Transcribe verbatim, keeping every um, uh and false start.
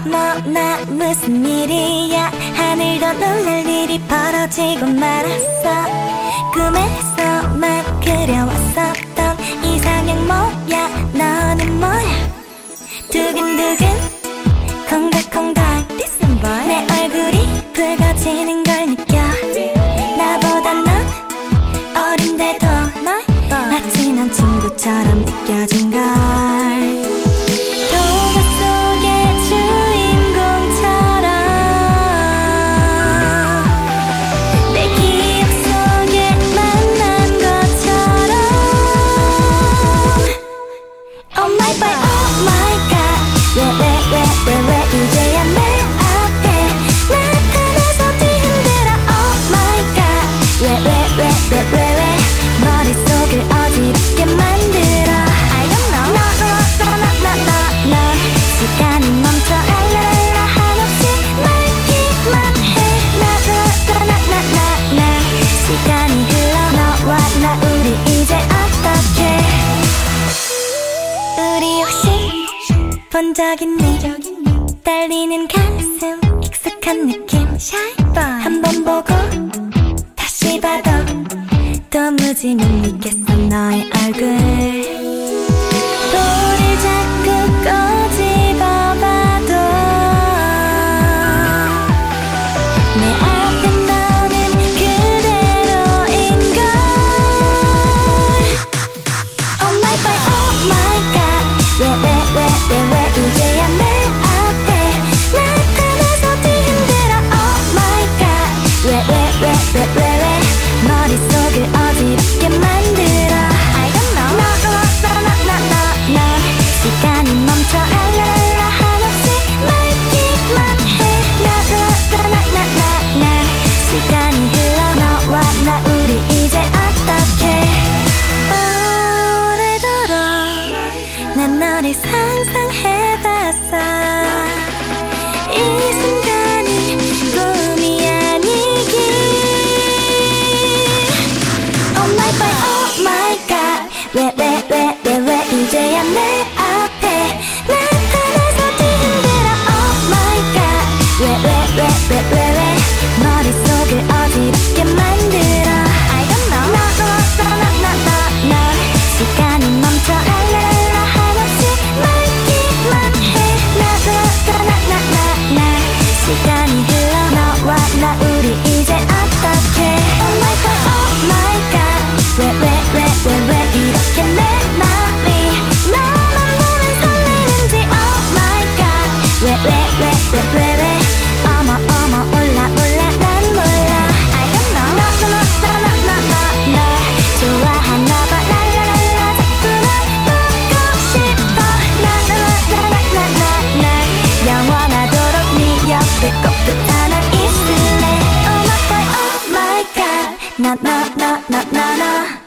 어머 나 무슨 일이야. 하늘도 놀랄 일이 벌어지고 말았어. 꿈에서만 그려왔었던 이상형 뭐야. 너는 뭐야. 두근두근 콩닥콩닥 내 얼굴이 붉어지는 걸 느껴. 나보다 넌 어린데도 널 마치 난 친구처럼 느껴진걸. 동화 속의 주인공처럼 내 기억 속에 만난 것처럼. Oh my boy, oh my god. 왜 왜 왜 왜 왜 이제야 내 앞에 나타나서 뒤흔들어. Oh my god. 왜 왜 왜 왜 왜 왜 머릿속을 어지럽게 만들어. I don't know. No no no no no no. 시간이 멈춰 알랄라 한없이 말기만 해. 나나나나나나. 시간이 흘러 너와 나 우리 이제 어떡해. 우리 혹시 본 적 있니? 떨리는 가슴 익숙한 느낌. 한 번 보고 다시 봐도 도무지 못 믿겠어 너의 얼굴. 볼을 자꾸 꼬집어봐도 내 앞에 너는 그대로인걸. Oh my boy, oh my god. 왜 왜 왜 왜 왜 이제야 내 앞에 나타나서 뒤흔들어. Oh my god. 왜 왜 왜 왜 왜 왜 머릿속을 어지럽게 만들어. I don't know. No no no no no no. 시간이 멈춰 알랄라 한없이 말기만 해. 나나나나나나. 시간이 흘러 너와 나 우리 이제 어떡해. 오래도록 난 너를 상상해봤어. 이 순간이 꿈이 아니길. Oh my boy, oh my god. 왜 왜 왜 왜 왜 이제야 내 앞에 나타나서 뒤흔들어. Oh my god. 왜 왜 왜 왜 왜 왜 머릿속을 어지럽게 만들어. I don't know. No no no no no no. 시간이 멈춰 알랄라 한없이 말기만 해. 나나나나나나. 시간이 흘러 너와 나 우리 이제 어떡해. Oh my god, oh my god. 왜 왜 왜 왜 왜 이렇게 내 맘이 너만 보면 설레는지. Oh my god. 왜 왜 왜 왜 왜 왜 어머 어머 올라 올라 난 몰라. I don't know. No no no no no no no. 좋아하나봐 랄랄랄라. 자꾸 널 보고 싶어. 나나나나나나. 영원하도록 네 옆에 꼭 붙어나 있을래. Oh my boy, oh my god. No no no no no no.